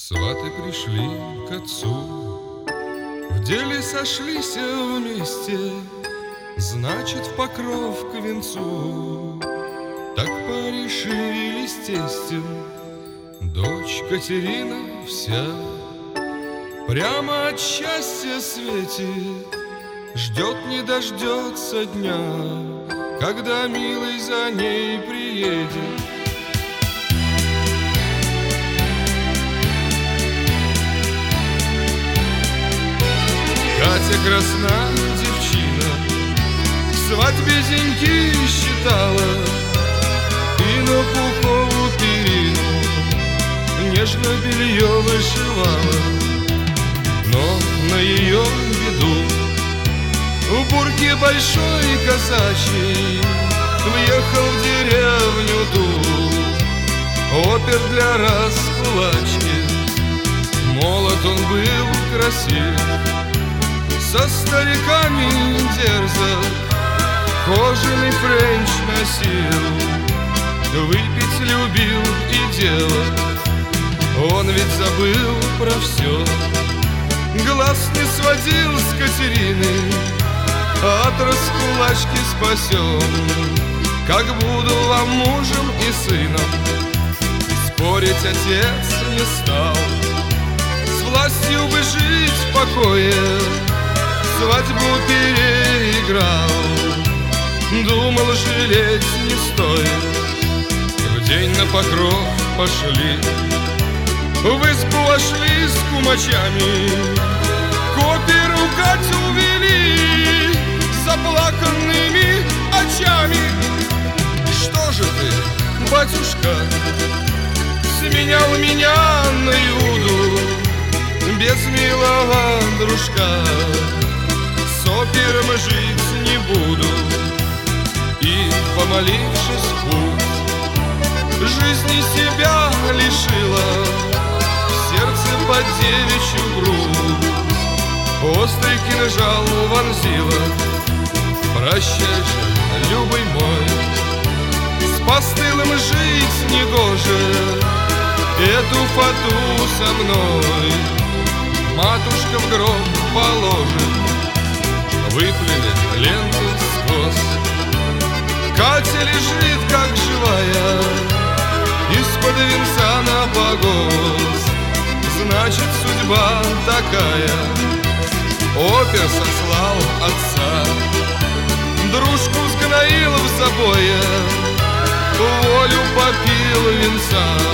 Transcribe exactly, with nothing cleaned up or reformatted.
Сваты пришли к отцу, в деле сошлись вместе, значит, в покров к венцу. Так порешили с тестем, дочь Катерина вся прямо от счастья светит, ждет не дождется дня, когда милый за ней приедет. Катя красна девчина, к свадьбе зеньки считала и на пуховую перину нежно белье вышивала. Но на ее беду в бурке большой казачий въехал в деревню ту опер для раскулачки. Молод он был красив, со стариками дерзок, кожаный френч носил, выпить любил и делать. Он ведь забыл про все, глаз не сводил с Катерины, от раскулачки спасем. Как буду вам мужем и сыном, спорить отец не стал. С властью бы жить в покое, свадьбу переиграл. Думал, жалеть не стоит, в день на покров пошли, в избу вошли с кумачами, к оперу Катю увели заплаканными очами. Что же ты, батюшка, сменял меня на Иуду без милого дружка? С опером жить не буду. И, помолившись в путь, жизни себя лишила, в сердце под девичью грудь острый кинжал вонзила. Прощай же, любый мой, с постылым жить негоже, эту фату со мной матушка в гроб положит. Выплели ленты сквозь, Катя лежит как живая, из-под венца на погост. Значит, судьба такая. Опер сослал отца, дружку сгноил в забое, волю попил венца.